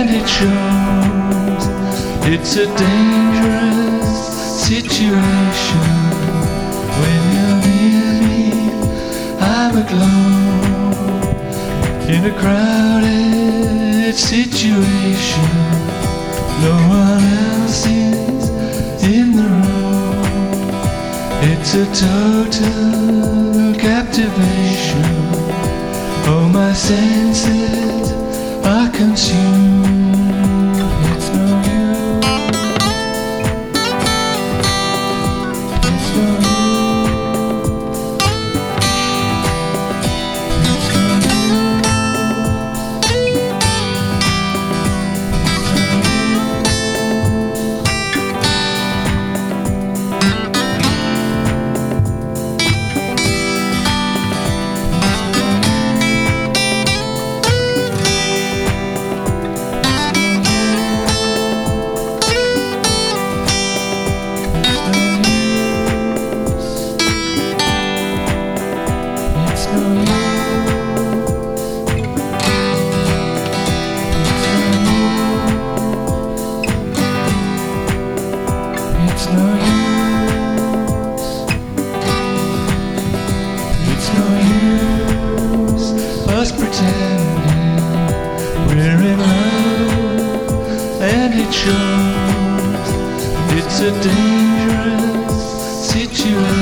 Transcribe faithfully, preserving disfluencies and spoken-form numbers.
it shows. It's a dangerous situation. When you're near me, I'm aglow. In a crowded situation, no one else is in the room. It's a total captivation. Oh, my senses are consumed. It's no use. It's no use. It's no use. It's no use. It's no use us pretending we're in love, and it shows. It's a dangerous situation.